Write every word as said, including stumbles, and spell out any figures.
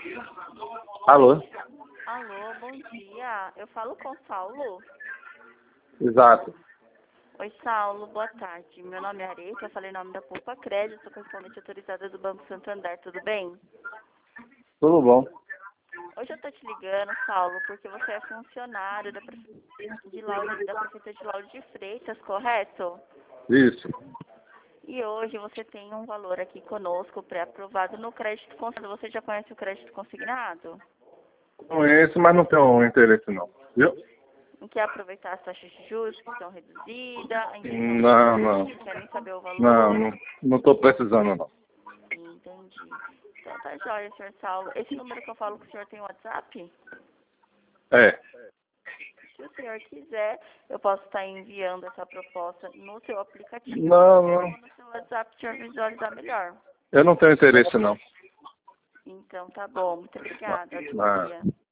Alô? Alô, bom dia. Eu falo com Saulo? Exato. Oi, Saulo, boa tarde. Meu nome é Areta, eu falei em nome da Poupa Crédito, sou correspondente autorizada do Banco Santander, tudo bem? Tudo bom? Hoje eu tô te ligando, Saulo, porque você é funcionário da, Prefe... de Lauro... da Prefeitura de Lauro de Freitas, correto? Isso. E hoje você tem um valor aqui conosco pré-aprovado no crédito consignado. Você já conhece o crédito consignado? Conheço, mas não tenho interesse não. Viu? Não quer aproveitar as taxas de juros que estão reduzidas, a isenção do Não, não. não quer nem saber o Não, valor? não. Não estou precisando não. Entendi. Então tá jóia, senhor Saulo. Esse número que eu falo que o senhor tem WhatsApp? É. Se o senhor quiser, eu posso estar enviando essa proposta no seu aplicativo Não, não. ou no seu WhatsApp para o senhor visualizar melhor. Eu não tenho interesse não. Então tá bom. Muito obrigada. Ótimo Ah. dia.